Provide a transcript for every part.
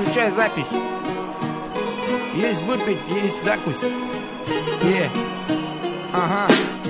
Включай запись. Есть выпить, есть закусь. Ага.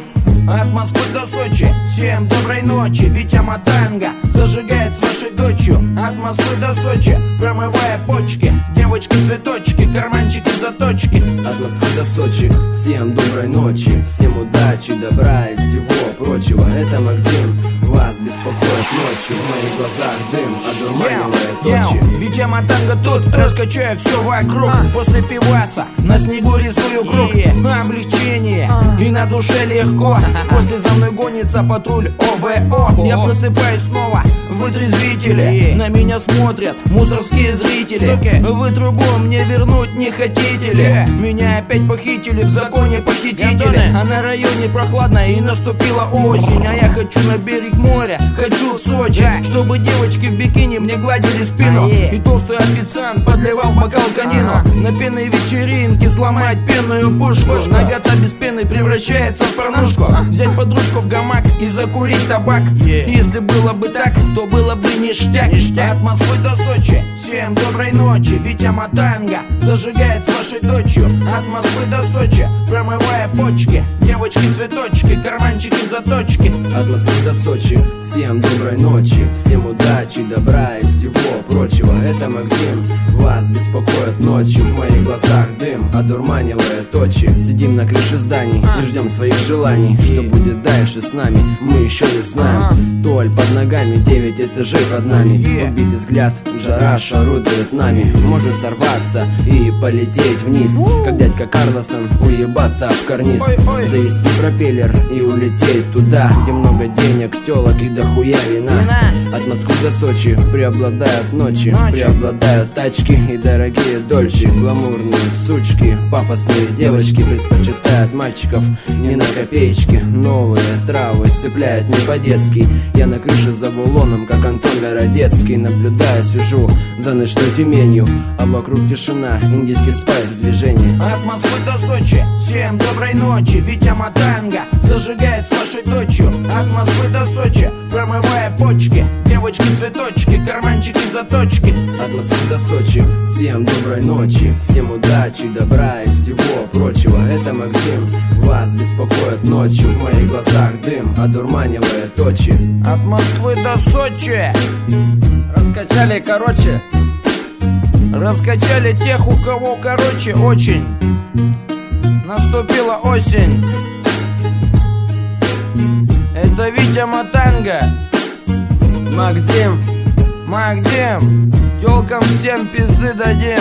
От Москвы до Сочи, всем доброй ночи. Витя Матанга зажигает с вашей дочью. От Москвы до Сочи, промывая почки. Девочки-цветочки, карманчики-заточки. От Москвы до Сочи, всем доброй ночи. Всем удачи, добра и всего прочего. Это Макдим, вас беспокоит ночью. В моих глазах дым, одурманивает ночи. Витя Матанга тут, раскачаю все вокруг. После пиваса на снегу рисую круг. Облегчение, и на душе легко. После за мной гонится патруль ОВО. Я просыпаюсь снова, вытрезвители. На меня смотрят мусорские зрители. Вы трубу мне вернуть не хотите ли? Меня опять похитили, в законе похитители. А на районе прохладно и наступила осень. А я хочу на берег моря, хочу в Сочи. Чтобы девочки в бикини мне гладили спину. И толстый официант подливал в бокал конину. На пенной вечеринке сломать пенную пушку. Нагота без пены превращается в порнушку. Взять подружку в гамак и закурить табак. Если было бы так, то было бы ништяк. От Москвы до Сочи, всем доброй ночи. Витя Матанга зажигает с вашей дочью. От Москвы до Сочи, промывая почки. Девочки-цветочки, карманчики-заточки. От Москвы до Сочи, всем доброй ночи. Всем удачи, добра и всего прочего. Это Макдим, вас беспокоит ночью. В моих глазах дым, одурманивает очи. Сидим на крыше зданий и ждем своих желаний. Что будет дальше с нами, мы еще не знаем. Толь под ногами, 9 этажей под нами. Убитый взгляд, жара шарудует нами. Может сорваться и полететь вниз, как дядька Карлосон, уебаться в карниз. Завести пропеллер и улететь туда, где много денег, телок и дохуя вина. От Москвы до Сочи преобладают ночи. Преобладают тачки и дорогие дольче. Гламурные сучки, пафосные девочки предпочитают мальчиков не на копеечки. Новые травы цепляют не по-детски. Я на крыше за Булоном, как Антон Городецкий. Наблюдая, сижу за ночной Тюменью, а вокруг тишина, индийский спайс в движении. От Москвы до Сочи, всем доброй ночи. Витя Матанга зажигает с вашей дочью. От Москвы до Сочи, промывая почки. Девочки-цветочки, карманчики-заточки. От Москвы до Сочи, всем доброй ночи. Всем удачи, добра и всего прочего. Это Макдим, вас беспокоит ночью. В моих глазах дым, одурманивает очи. От Москвы до Сочи раскачали, короче. Раскачали тех, у кого короче очень. Наступила осень. Это Витя Матанга. Макдим, тёлкам всем пизды дадим.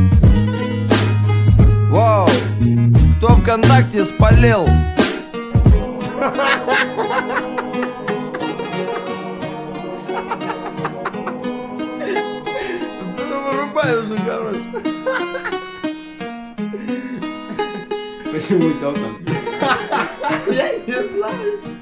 Воу, кто ВКонтакте спалил? Вырубай уже, короче. Почему тёлкам? Я не знаю.